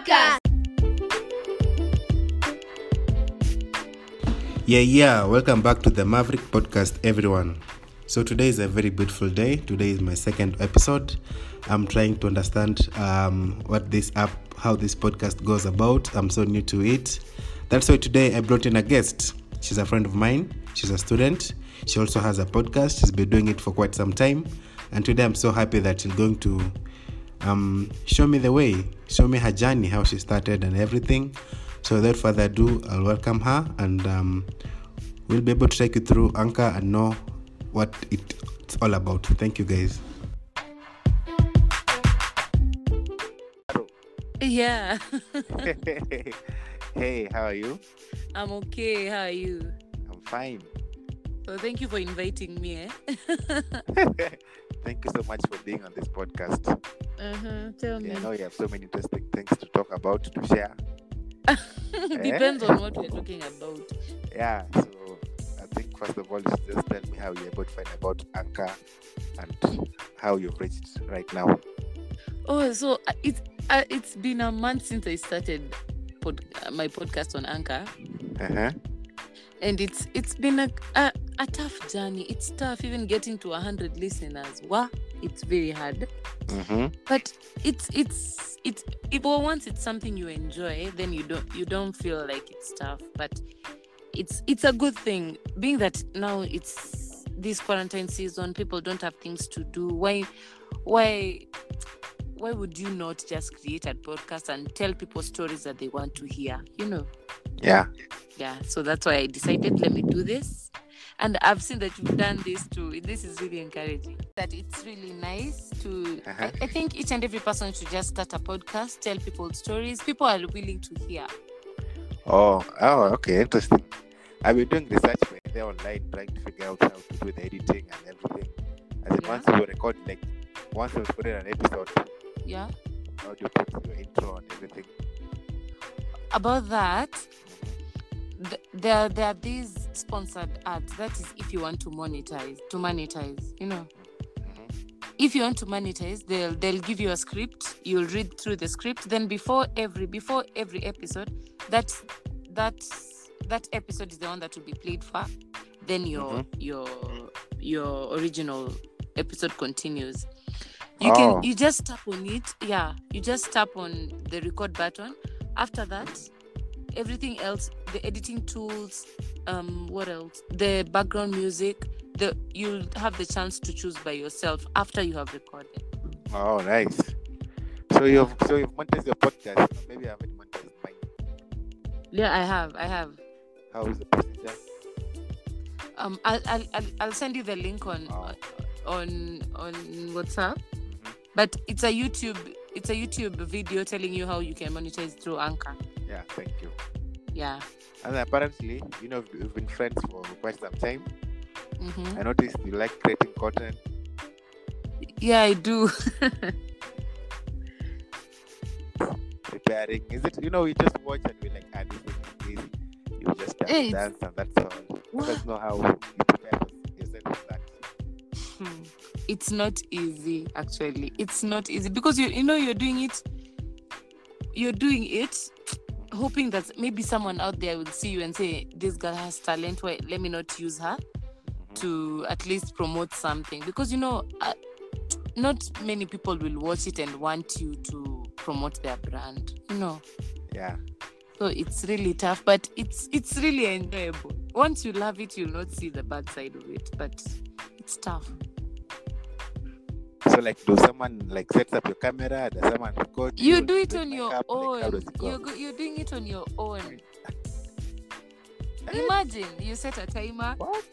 Podcast. Welcome back to the Maverick Podcast, everyone. So today is a very beautiful day. Today is my second episode. I'm trying to understand what this app, how this podcast goes about. I'm so new to it. That's why today I brought in a guest. She's a friend of mine. She's a student. She also has a podcast. She's been doing it for quite some time. And today I'm so happy that she's going to show me the way, show me her journey, how she started and everything. So without further ado, I'll welcome her and we'll be able to take you through Anchor and know what it's all about. Thank you, guys. Yeah. Hey, how are you? I'm okay. How are you? I'm fine. So thank you for inviting me. Thank you so much for being on this podcast. Tell me. I know you have so many interesting things to talk about, to share. Depends on what we're talking about. Yeah, so I think first of all, you should just tell me how you're able to find about Anchor and how you've reached right now. Oh, so it's been a month since I started my podcast on Anchor. And it's been a tough journey. It's tough even getting to 100 listeners. Wow, it's very hard. But once it's something you enjoy, then you don't feel like it's tough. But it's a good thing, being that now it's this quarantine season. People don't have things to do. Why would you not just create a podcast and tell people stories that they want to hear? Yeah, so that's why I decided, let me do this. And I've seen that you've done this too. This is really encouraging. That it's really nice to... I think each and every person should just start a podcast, tell people stories. People are willing to hear. Oh, okay, interesting. I've been doing research there online, trying to figure out how to do the editing and everything. As in, once you record, once you put in an episode, how do you put your intro and everything? About that, there are these sponsored ads. That is if you want to monetize, you know. If you want to monetize, they'll give you a script. You'll read through the script. Then before every episode, that episode is the one that will be played for. Then your original episode continues. You just tap on it. Yeah, you just tap on the record button. After that, everything else, the editing tools, what else? The background music, you'll have the chance to choose by yourself after you have recorded. Oh, nice. So you've monetized your podcast. Maybe I haven't monetized mine. Yeah, I have. How is the procedure? I'll send you the link on WhatsApp. But it's a YouTube video telling you how you can monetize through Anchor. Yeah, thank you. Yeah. And apparently, we've been friends for quite some time. I noticed you like creating content. Yeah, I do. Preparing. Is it, we just watch and we're like, this is easy. You just dance and that's all. Let us know how you prepare yourself for that. It's not easy, actually. It's not easy because you're doing it. You're doing it, hoping that maybe someone out there will see you and say, "This girl has talent. Why let me not use her to at least promote something?" Because not many people will watch it and want you to promote their brand. Yeah. So it's really tough, but it's really enjoyable. Once you love it, you'll not see the bad side of it. But it's tough. So, do someone sets up your camera? Does someone record you? You do it on your own. You're doing it on your own. Imagine you set a timer. What?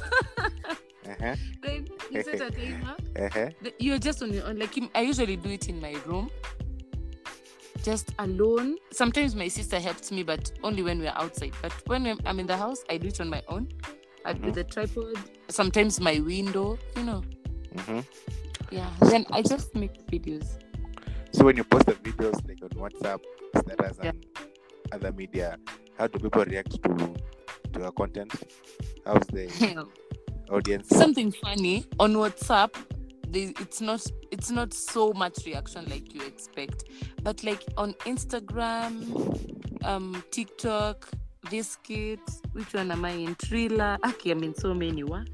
Then you set a timer. You're just on your own. I usually do it in my room, just alone. Sometimes my sister helps me, but only when we're outside. But when I'm in the house, I do it on my own. I do the tripod. Sometimes my window. Yeah, then I just make videos. So when you post the videos on WhatsApp, status and other media, how do people react to your content? How's the audience? Something funny on WhatsApp, it's not so much reaction like you expect. But like on Instagram, TikTok, Biscuit, which one am I in? Thriller. Okay, I'm in so many. What?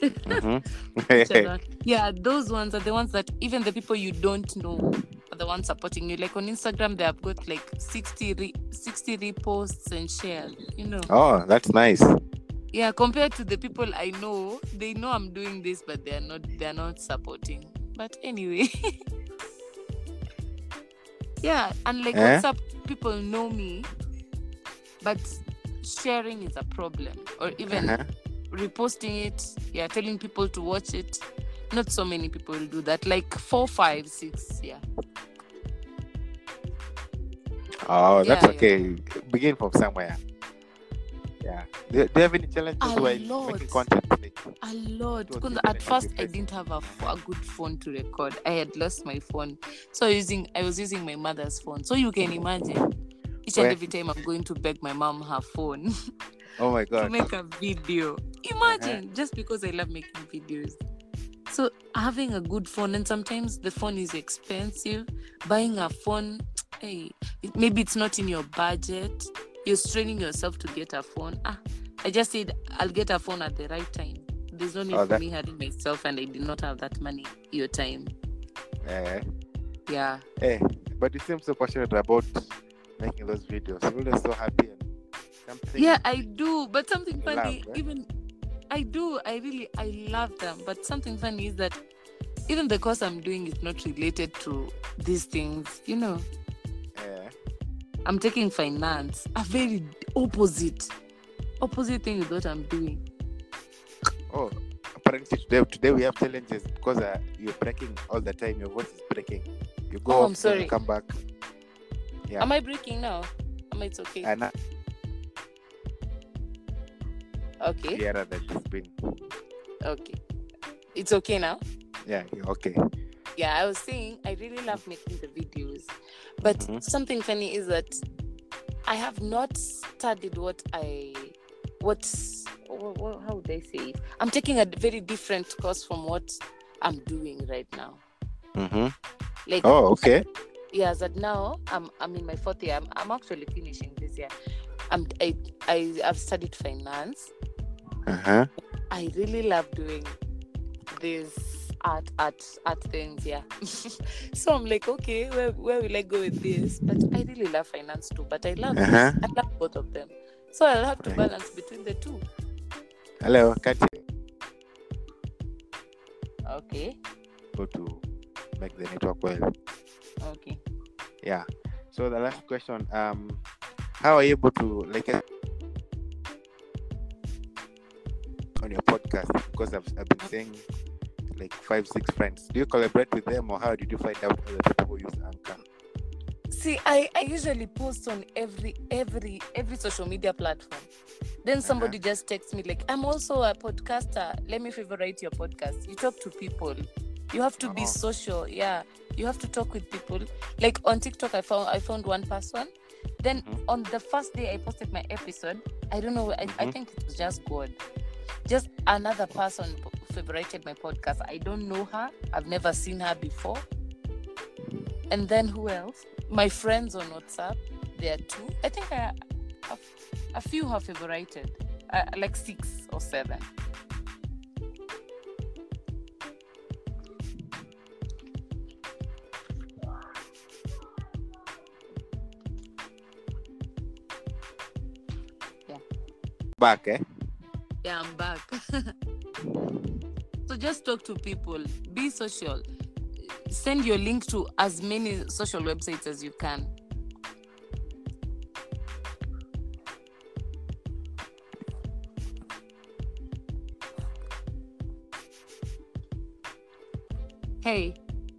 Yeah, those ones are the ones that even the people you don't know are the ones supporting you. Like on Instagram, they have got like 60 reposts and shares. Oh, that's nice. Yeah, compared to the people I know, they know I'm doing this, but they're not supporting. But anyway, yeah, and like WhatsApp, people know me, but sharing is a problem, or even reposting it, telling people to watch it. Not so many people do that. Like 4, 5, 6, yeah. Oh, that's okay. Begin from somewhere. Yeah. Do you have any challenges while making content? A lot. Because at first I didn't have a good phone to record. I had lost my phone, so I was using my mother's phone. So you can imagine, each and every time I'm going to beg my mom her phone. Oh my God. To make a video. Imagine, just because I love making videos. So having a good phone, and sometimes the phone is expensive. Buying a phone, maybe it's not in your budget. You're straining yourself to get a phone. I just said I'll get a phone at the right time. There's no need for me hurting myself, and I did not have that money your time. Yeah. But you seem so passionate about making those videos. You're always so happy and something. Yeah, I do. But something funny, love, even I do. I love them. But something funny is that even the course I'm doing is not related to these things. I'm taking finance, a very opposite thing with what I'm doing. Oh, apparently today we have challenges because you're breaking all the time. Your voice is breaking. You go off, I'm sorry. You come back. Yeah. Am I breaking now? It's okay. Okay. Yeah, that has been. Okay. It's okay now? Yeah, okay. Yeah, I was saying I really love making the videos. But something funny is that I have not studied how would I say it? I'm taking a very different course from what I'm doing right now. Like, oh, okay. Yeah, that now I'm in my 4th year. I'm actually finishing this year. I've studied finance. I really love doing these art things, yeah. So I'm like, okay, where will I go with this? But I really love finance too. But I love I love both of them. So I'll have to balance between the two. Hello, Katia. Okay. Go to make the network well. Okay. Yeah. So the last question, how are you able to on your podcast? Because I've been saying 5, 6 friends. Do you collaborate with them, or how did you find out other people who use Anchor? See, I usually post on every social media platform. Then somebody just texts me like, I'm also a podcaster. Let me favorite your podcast. You talk to people. You have to be social. Yeah. You have to talk with people. Like on TikTok, I found one person. Then on the first day I posted my episode, I don't know, I think it was just God. Just another person favorited my podcast. I don't know her. I've never seen her before. And then who else? My friends on WhatsApp. There are 2. I think a few have favorited. Like 6 or 7. Yeah. Back, Yeah, I'm back. So just talk to people. Be social. Send your link to as many social websites as you can. Hey.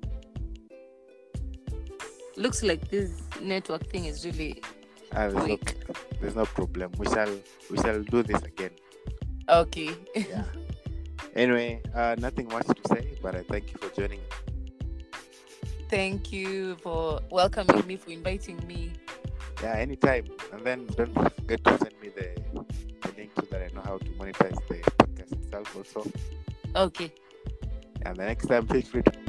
Looks like this network thing is really weak. There's no problem. We shall do this again. Okay. Yeah. Anyway, nothing much to say, but I thank you for joining. Thank you for welcoming me, for inviting me. Yeah, anytime. And then don't forget to send me the link so that I know how to monetize the podcast itself also. Okay. And the next time, feel free to